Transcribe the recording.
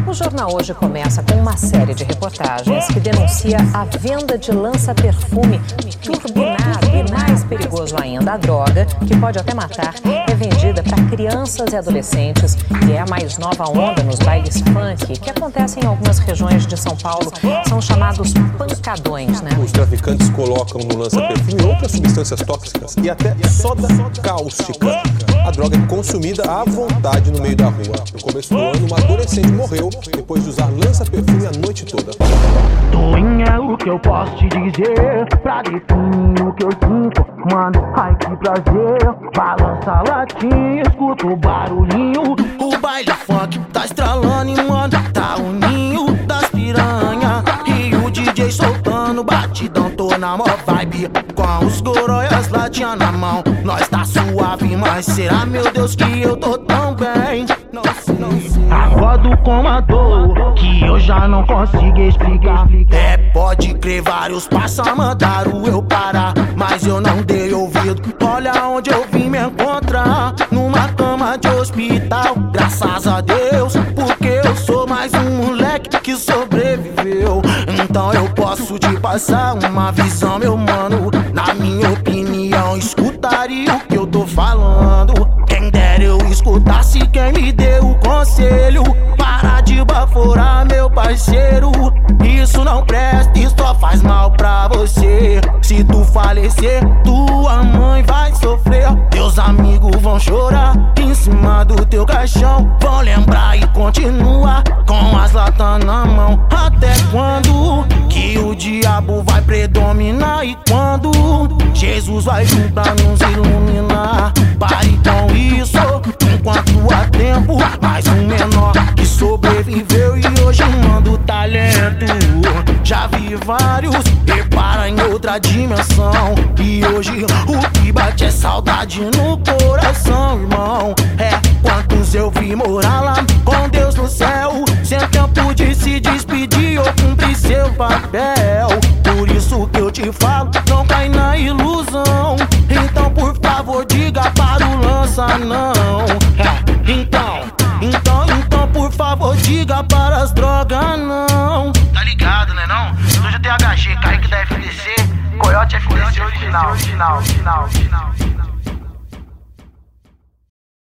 O Jornal Hoje começa com uma série de reportagens que denuncia a venda de lança-perfume turbinado e, mais perigoso ainda, a droga, que pode até matar, é vendida para crianças e adolescentes e é a mais nova onda nos bailes funk que acontecem em algumas regiões de São Paulo. São chamados pancadões, né? Os traficantes colocam no lança-perfume outras substâncias tóxicas e até soda cáustica. A droga é consumida à vontade no meio da rua. No começo do ano, uma adolescente morreu depois de usar lança-perfume a noite toda. Doinha é o que eu posso te dizer, pra definir o que eu sinto. Mano, ai que prazer, balança a latinha, escuta o barulhinho. O baile funk tá estralando e mano, tá o ninho das piranha. E o DJ soltando batidão, tô na mó vibe. Com os goróias latinha na mão, nós tá suave, mas será, meu Deus, que eu tô tão bem? Não sei. Acordo com uma dor que eu já não consigo explicar. É, pode crer, vários passa mandaram eu parar, mas eu não dei ouvido. Olha onde eu vim me encontrar, numa cama de hospital. Graças a Deus, porque eu sou mais um moleque que sobreviveu. Então eu posso te passar uma visão, meu mano. Na minha opinião, escutaria o que eu tô falando. Quem dera eu escutasse quem me deu o conselho. Para de baforar, meu parceiro. Isso não presta, isso só faz mal pra você. Se tu falecer, tua mãe vai sofrer. Teus amigos vão chorar em cima do teu caixão. Vão lembrar e continuar com as latas na mão. Até quando que o diabo vai predominar? E quando Jesus vai juntar nos iluminar? Pare com isso, enquanto há tempo. Mais um menor que sobreviveu e hoje manda o talento. Já vi vários repara em outra dimensão. E hoje o que bate é saudade no coração, irmão. É, quantos eu vi morar lá com Deus no céu, sem tempo de se despedir ou cumprir seu papel. Por isso que eu te falo, não cai na ilusão. Então por favor diga para o lança não. É, então por favor diga para as drogas não. Tá ligado, né não? Suja THG, Kaique da FDC, Coyote FDC original.